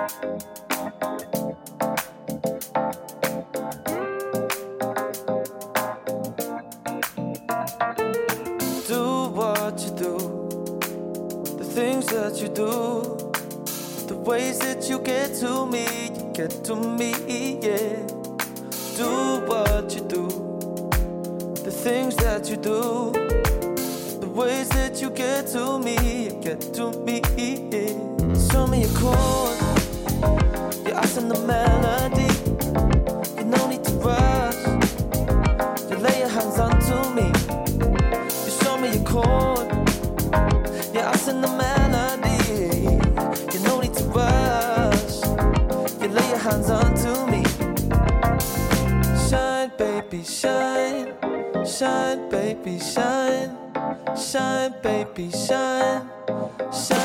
Do what you do, the things that you do, the ways that you get to me, yeah. Do what you do, the things that you do, the ways that you get to me, yeah. Show me a chord, your eyes on the melody, you no need to rush, you lay your hands onto me. Me a chord, your eyes in the melody. You no need to rush. You lay your hands onto me. Shine, baby, shine. Shine, baby, shine. Shine, baby, shine. Shine.